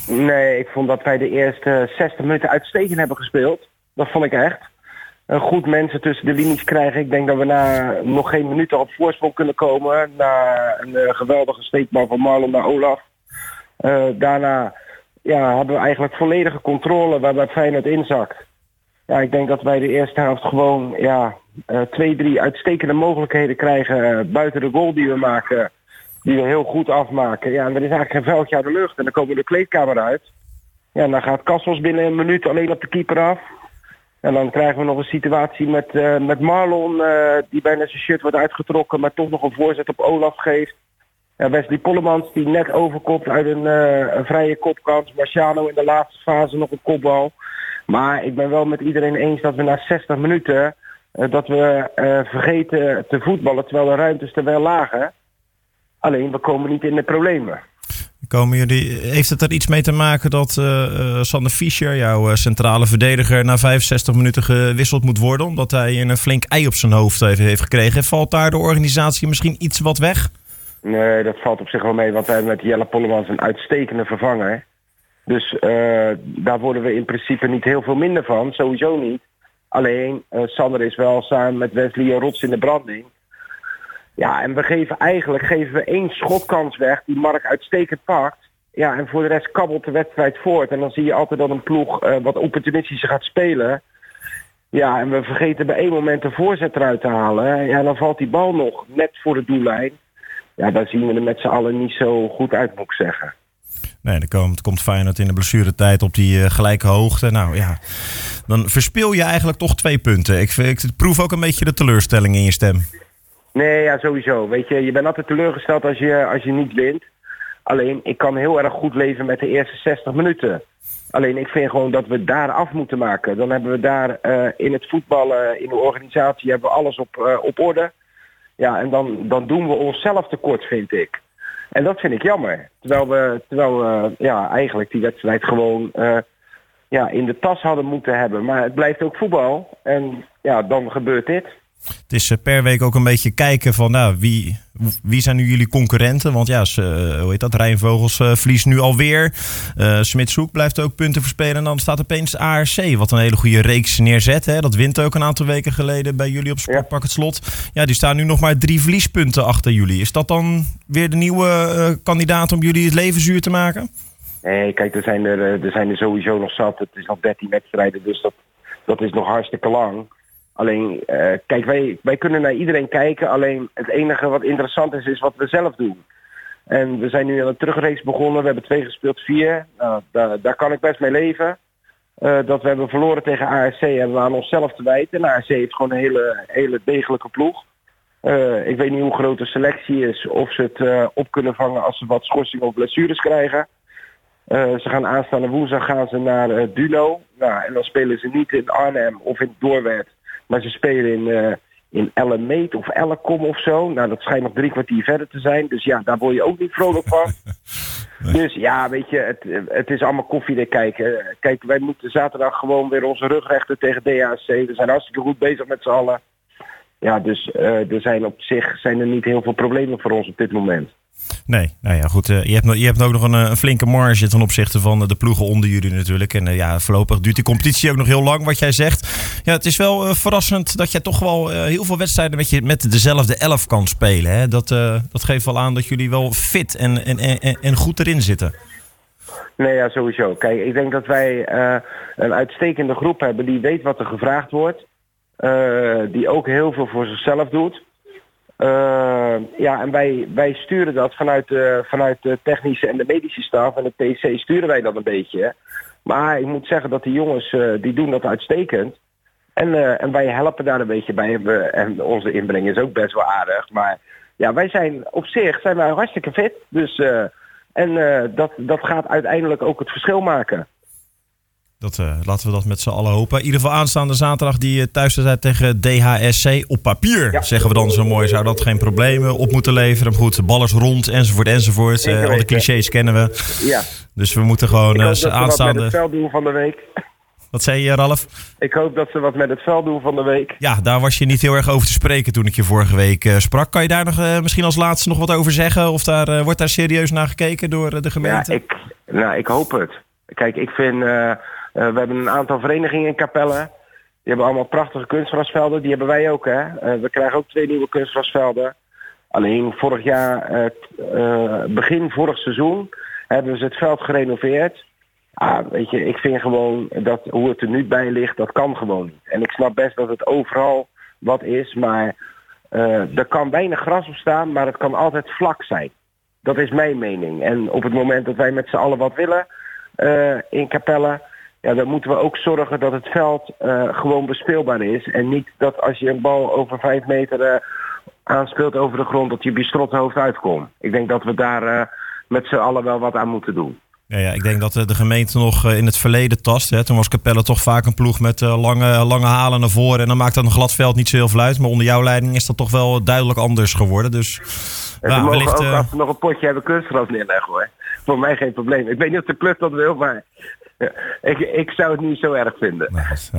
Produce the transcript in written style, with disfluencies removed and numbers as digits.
Nee, ik vond dat wij de eerste 60 minuten uitstekend hebben gespeeld. Dat vond ik echt. Goed mensen tussen de linies krijgen. Ik denk dat we na nog geen minuten op voorsprong kunnen komen. Na een geweldige steekbal van Marlon naar Olaf. Daarna hebben we eigenlijk volledige controle waarbij Feyenoord inzakt. Ja, ik denk dat wij de eerste helft gewoon 2-3 uitstekende mogelijkheden krijgen buiten de goal die we maken. Die we heel goed afmaken. Ja, en er is eigenlijk geen veldje uit de lucht. En dan komen we de kleedkamer uit. Ja, en dan gaat Cassels binnen een minuut alleen op de keeper af. En dan krijgen we nog een situatie met Marlon, die bijna zijn shirt wordt uitgetrokken, maar toch nog een voorzet op Olaf geeft. Ja, Wesley Pollemans die net overkopt uit een vrije kopkans. Marciano in de laatste fase nog een kopbal. Maar ik ben wel met iedereen eens dat we na 60 minuten dat we vergeten te voetballen terwijl de ruimtes er wel lagen. Alleen we komen niet in de problemen. Heeft het er iets mee te maken dat Sander Fischer, jouw centrale verdediger, na 65 minuten gewisseld moet worden? Omdat hij een flink ei op zijn hoofd heeft gekregen. Valt daar de organisatie misschien iets wat weg? Nee, dat valt op zich wel mee. Want wij hebben met Jelle Pollemans een uitstekende vervanger. Dus daar worden we in principe niet heel veel minder van. Sowieso niet. Alleen, Sander is wel samen met Wesley een rots in de branding. Ja, en we geven 1 schotkans weg die Mark uitstekend pakt. Ja, en voor de rest kabbelt de wedstrijd voort. En dan zie je altijd dat een ploeg wat opportunistischer gaat spelen. Ja, en we vergeten bij 1 moment de voorzet eruit te halen. Ja, dan valt die bal nog net voor de doellijn. Ja, daar zien we er met z'n allen niet zo goed uit, moet ik zeggen. Nee, dan komt Feyenoord in de blessuretijd op die gelijke hoogte. Nou ja, dan verspil je eigenlijk toch 2 punten. Ik proef ook een beetje de teleurstelling in je stem. Nee, ja, sowieso. Weet je bent altijd teleurgesteld als je niet wint. Alleen, ik kan heel erg goed leven met de eerste 60 minuten. Alleen, ik vind gewoon dat we daar af moeten maken. Dan hebben we daar in het voetballen, in de organisatie, hebben we alles op orde. Ja, en dan doen we onszelf tekort, vind ik. En dat vind ik jammer. Terwijl we eigenlijk die wedstrijd gewoon in de tas hadden moeten hebben. Maar het blijft ook voetbal. En ja, dan gebeurt dit. Het is per week ook een beetje kijken van wie zijn nu jullie concurrenten? Want ja, Rijnvogels verliest nu alweer. Smitshoek blijft ook punten verspelen. En dan staat opeens ARC, wat een hele goede reeks neerzet. Hè? Dat wint ook een aantal weken geleden bij jullie op Sportpark Het Slot. Ja, die staan nu nog maar 3 verliespunten achter jullie. Is dat dan weer de nieuwe kandidaat om jullie het leven zuur te maken? Nee, kijk, er zijn er sowieso nog zat. Het is nog 13 wedstrijden, dus dat is nog hartstikke lang. Alleen, kijk, wij kunnen naar iedereen kijken. Alleen het enige wat interessant is wat we zelf doen. En we zijn nu aan een terugreeks begonnen. We hebben 2 gespeeld, 4. Nou, daar kan ik best mee leven. Dat we hebben verloren tegen ARC hebben we aan onszelf te wijten. En ARC heeft gewoon een hele degelijke ploeg. Ik weet niet hoe groot de selectie is. Of ze het op kunnen vangen als ze wat schorsingen of blessures krijgen. Ze gaan aanstaande woensdag naar Duno. Nou, en dan spelen ze niet in Arnhem of in Doorwerth. Maar ze spelen in Ellemeet of Ellecom of zo. Nou, dat schijnt nog 3 kwartier verder te zijn. Dus ja, daar word je ook niet vrolijk van. Nee. Dus ja, weet je, het is allemaal koffiedik kijken. Kijk, wij moeten zaterdag gewoon weer onze rug rechten tegen DHC. We zijn hartstikke goed bezig met z'n allen. Ja, dus er zijn op zich niet heel veel problemen voor ons op dit moment. Nee, nou ja, goed. Je hebt ook nog een flinke marge ten opzichte van de ploegen onder jullie natuurlijk. En voorlopig duurt die competitie ook nog heel lang, wat jij zegt. Ja, het is wel verrassend dat jij toch wel heel veel wedstrijden met dezelfde 11 kan spelen. Hè? Dat geeft wel aan dat jullie wel fit en goed erin zitten. Nee, ja, sowieso. Kijk, ik denk dat wij een uitstekende groep hebben die weet wat er gevraagd wordt. Die ook heel veel voor zichzelf doet. En wij sturen dat vanuit de technische en de medische staf en de TC sturen wij dat een beetje. Maar ik moet zeggen dat die jongens, die doen dat uitstekend. En wij helpen daar een beetje bij. En onze inbreng is ook best wel aardig. Maar ja, wij zijn hartstikke fit. Dus, dat gaat uiteindelijk ook het verschil maken. Laten we dat met z'n allen hopen. In ieder geval aanstaande zaterdag die thuiswedstrijd tegen DHSC. Op papier, zeggen we dan zo mooi, zou dat geen problemen op moeten leveren. Maar goed, bal is rond, enzovoort. Al de clichés kennen we. Ja. Dus we moeten gewoon aanstaande... wat met het veld doen van de week. Wat zei je, Ralf? Ik hoop dat ze wat met het veld doen van de week. Ja, daar was je niet heel erg over te spreken toen ik je vorige week sprak. Kan je daar nog misschien als laatste nog wat over zeggen? Of wordt daar serieus naar gekeken door de gemeente? Ja, Nou, ik hoop het. Kijk, ik vind... we hebben een aantal verenigingen in Capelle. Die hebben allemaal prachtige kunstgrasvelden. Die hebben wij ook, hè. We krijgen ook 2 nieuwe kunstgrasvelden. Alleen vorig jaar, begin vorig seizoen, hebben ze het veld gerenoveerd. Weet je, ik vind gewoon dat hoe het er nu bij ligt, dat kan gewoon niet. En ik snap best dat het overal wat is, maar er kan weinig gras op staan, maar het kan altijd vlak zijn. Dat is mijn mening. En op het moment dat wij met z'n allen wat willen in Capelle, ja, dan moeten we ook zorgen dat het veld gewoon bespeelbaar is. En niet dat als je een bal over 5 meter aanspeelt over de grond, dat je op je strothoofd uitkomt. Ik denk dat we daar met z'n allen wel wat aan moeten doen. Ja, ik denk dat de gemeente nog in het verleden tast. Hè. Toen was Capelle toch vaak een ploeg met lange halen naar voren. En dan maakt dat een glad veld niet zo heel veel uit. Maar onder jouw leiding is dat toch wel duidelijk anders geworden. Dus we mogen ook als we nog een potje hebben kunstgras neerleggen, hoor. Voor mij geen probleem. Ik weet niet of de club dat wil, maar ik zou het niet zo erg vinden.